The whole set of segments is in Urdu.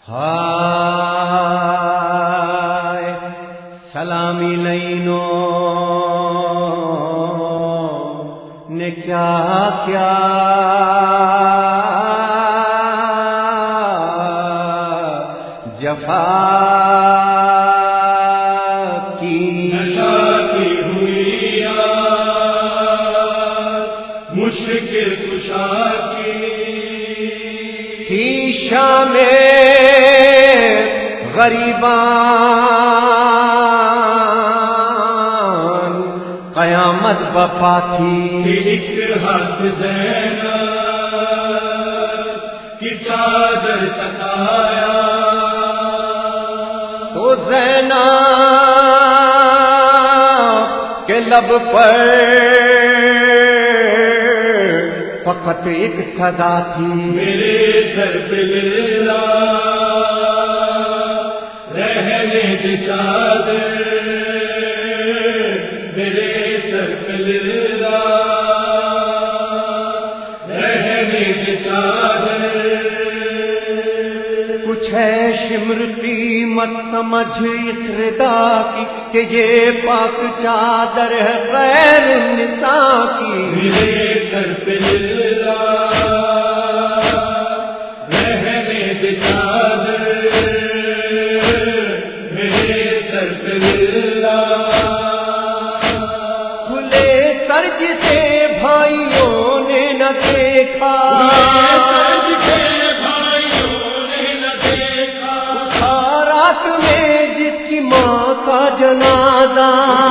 ہائے سلامی لینوں نے کیا کیا جفا کی ہوئی مشکل کشا کی شام غریبان قیامت بپا تھی ایک ہاتھ زینب کی چادر تکایا تو زینب کے لب پر فقط ایک صدا تھی میرے سر پہ لیلا رہنے دی چادر میرے سر پہ لیلا رہنے دی چادر کچھ ہے شمر قیمت سمجھ اس ردا کی کہ یہ پاک چادر ہے غیر النساء کی میرے سر پہ لیلا رہنے دی چادر میرے سر پہ لیلا کھلے سر جسے بھائیوں نے نہ دیکھا رات میں جس کی ماں کا جنازہ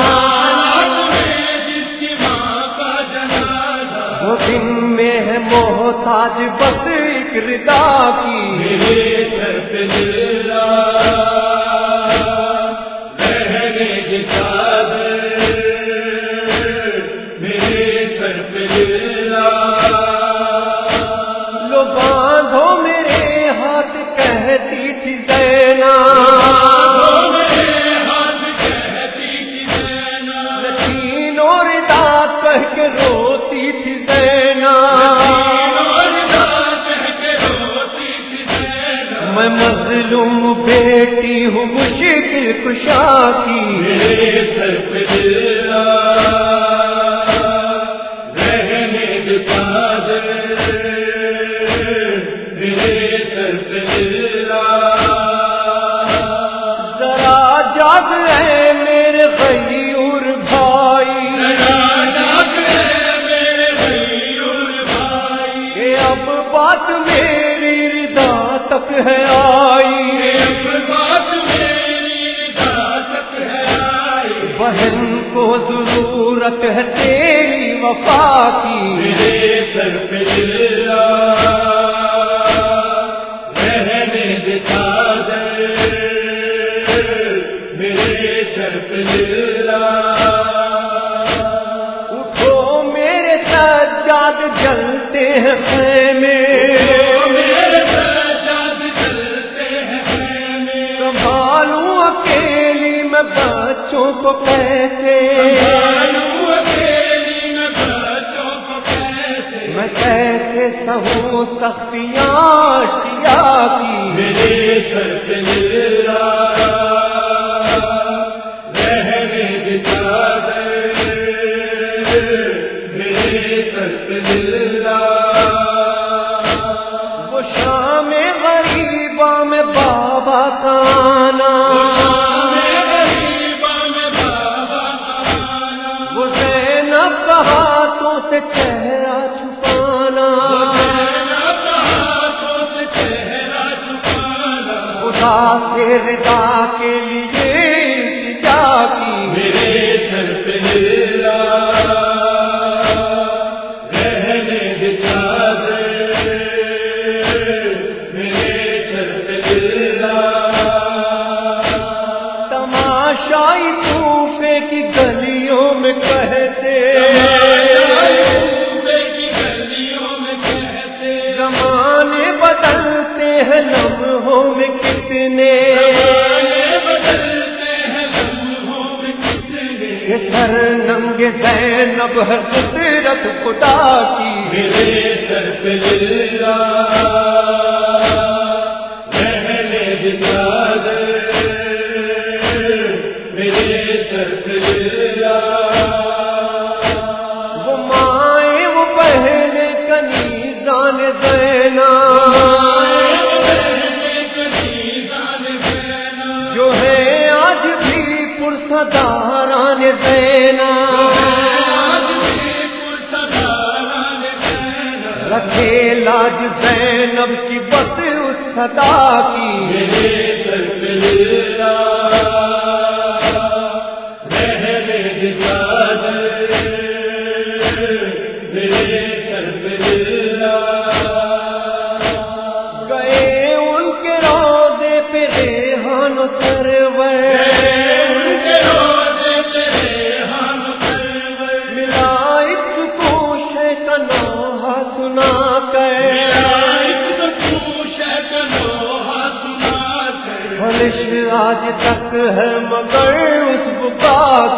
وہ دن میں ہے محتاج بس ایک ردا کی میرے سر پہ لیلا رہنے دی چادر میرے سر پہ لیلا لو باندھو میرے ہاتھ کہتی تھی زینب یقین اور ردا کہہ کے روتی تھی میں مظلوم بیٹی ہوں مشکل کشا کی میرے سر پہ لیلا رہنے دی چادر میرے سر پہ لیلا ذرا جاگ ہے میرے غیور بھائی کہ اب بات میری ردا تک ہے آئی بہن کو ضرورت ہے تیری وفا کی میرے سر پہ لیلا رہنے دی چادر میرے سر پہ لیلا اٹھو میرے سجاد جلتے ہیں خیمے سنبھالوں اکیلی میں بچوں کو کیسے میں کیسے سہوں سختیاں اشتیاق کی میرے سر پہ لیلا رہنے دی چادر میرے سر پہ لیلا وہ شام غریبا میں بابا کانا وہ زینب کا ہاتھوں سے چہرہ چھپانا خدا سے ردا کے لیے التجا کی میرے سر پہ لیلا رہنے دی چادر میرے سر پہ لیلا تماشائی کوفے کی گلیوں میں کہتے زمانے بدلتے ہیں لمحوں میں کتنے یہ سر ننگ زینب ہے قدرت خدا کی میرے سر پہ لیلا رہنے زینا رکھے لاج زینب کی بس اس صدا کی گئے ان کے روضے پہ ریحان سرور ملا ایک سکون شیطنوہا سنا کر خلش آج تک ہے مگر اس بقا